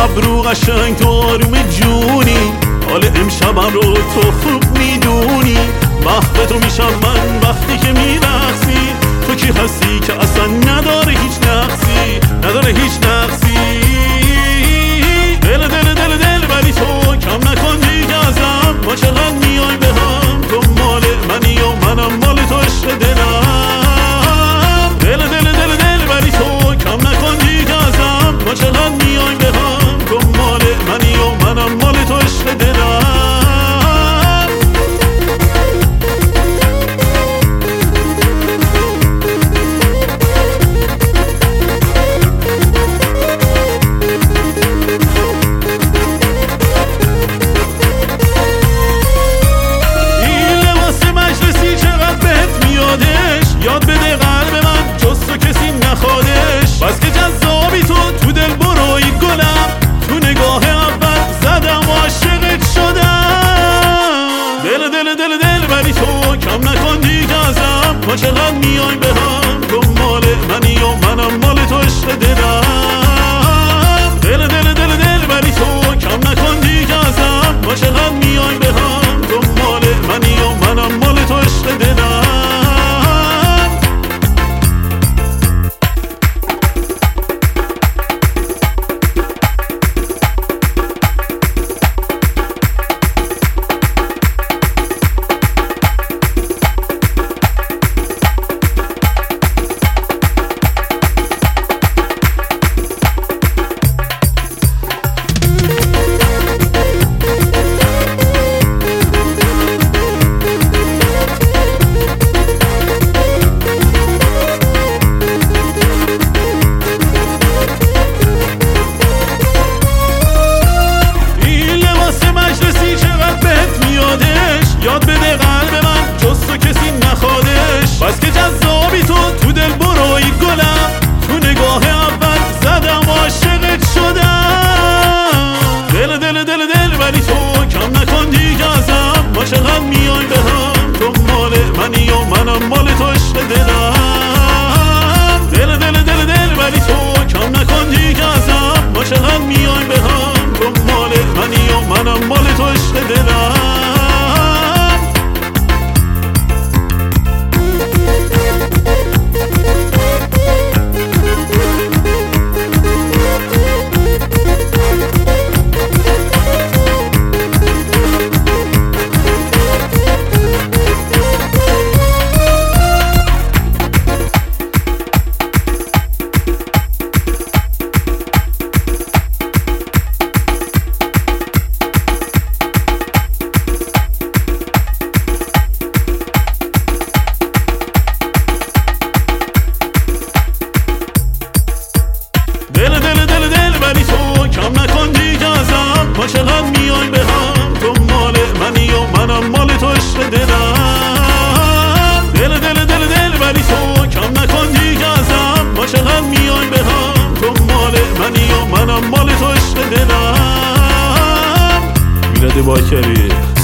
ابرو قشنگ تو آروم جونی، حال امشبم رو تو خوب میدونی. محو تو میشم من وقتی که میرقصی، تو کی هستی که اصلا نداره هیچ نقصی، نداره هیچ نقصی. دل دل دل دل ولی تو کم نکن دیگه ازم، ما چقدر میای به هم، تو مال منی و منم مال تو عشق دلم. دل دل دل دل ولی تو کم نکن دیگه ازم، ما چقدر میای به هم، تو مال منی و منم مال تو عشق دلم. یاد بده قلب من جز تو کسی نخوادش، بس که جذابی تو دل بروی گلم، تو نگاه اول زدم و عاشقت شدم. دل دل دل دل ولی تو کم نکن دیگه ازم، ما چقدر میای به هم، تو مال منی و منم مال تو عشق دلم. دل دل دل دل ولی تو کم نکن دیگه ازم، ما چقدر میای به هم، تو مال منی و منم مال تو عشق دلم. یاد بده قلب من جز تو کسی نخوادش، بس که جذابی تو دل بروی گلم، تو نگاه اول زدم و عاشقت شدم. دل دل دل دل ولی تو کم نکن دیگه ازم، ما چقدر میای به هم، تو مال منی و منم مال تو عشق دلم. دل دل دل دل ولی تو کم نکن دیگه ازم، ما چقدر میای به هم، تو مال منی و منم مال تو عشق دلم. دل دل دل دل ولی تو کم نکن دیگه ازم، ما چقدر میای به هم، تو مال منی و منم مال تو عشق دلم. دل دل دل دل ولی تو کم نکن دیگه ازم، ما چقدر میای به هم، تو مال منی و منم مال تو عشق دلم. میلاد باکری.